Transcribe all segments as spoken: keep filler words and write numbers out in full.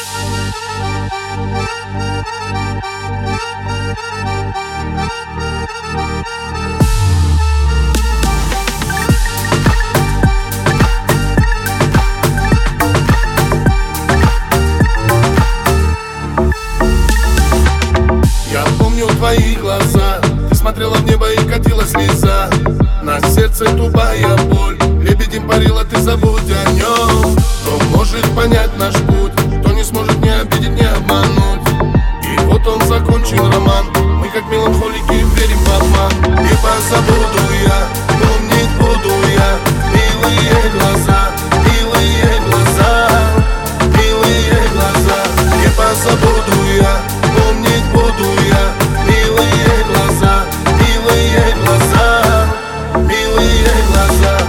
Я помню твои глаза, ты смотрела в небо и катилась слеза. На сердце тупая боль, лебедем парила, ты забудь о нем. Кто может понять наш путь, кто не сможет не обидеть, не обмануть. И вот он закончен роман, мы как меланхолики верим в обман. Не позабуду я, помнить буду я милые глаза, милые глаза, милые глаза. Не позабуду я, помнить буду я милые глаза, милые глаза, милые глаза.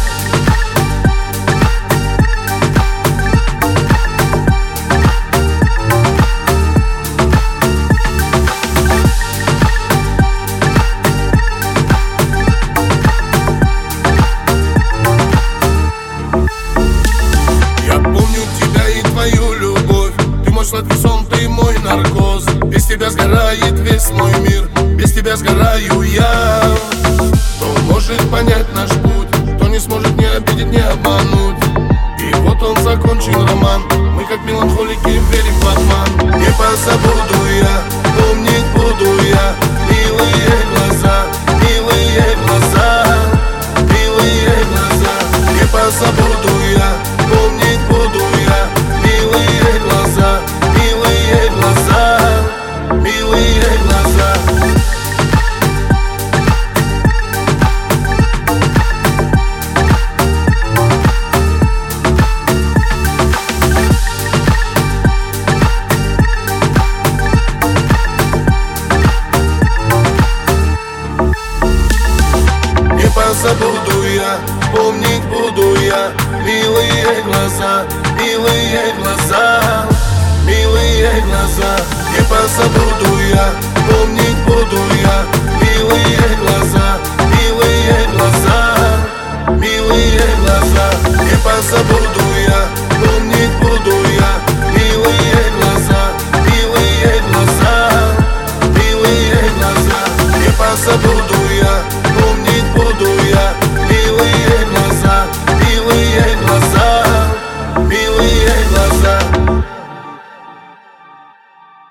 Я помню тебя и твою любовь, ты мой сладкий сон, ты мой наркоз. Без тебя сгорает весь мой мир, без тебя сгораю я. Кто может понять наш путь, кто не сможет не обидеть, не обмануть. И вот он закончен роман, мы как меланхолики верим в обман. Не позабуду я, помнить буду я милые глаза, милые глаза, милые глаза. Не позабуду я, помнить буду я милые глаза, милые глаза, милые глаза. Не позабуду я, помнить буду я милые глаза, милые глаза, милые глаза. Не позабуду я, помнить буду я милые глаза, милые глаза, милые глаза. Не позабуду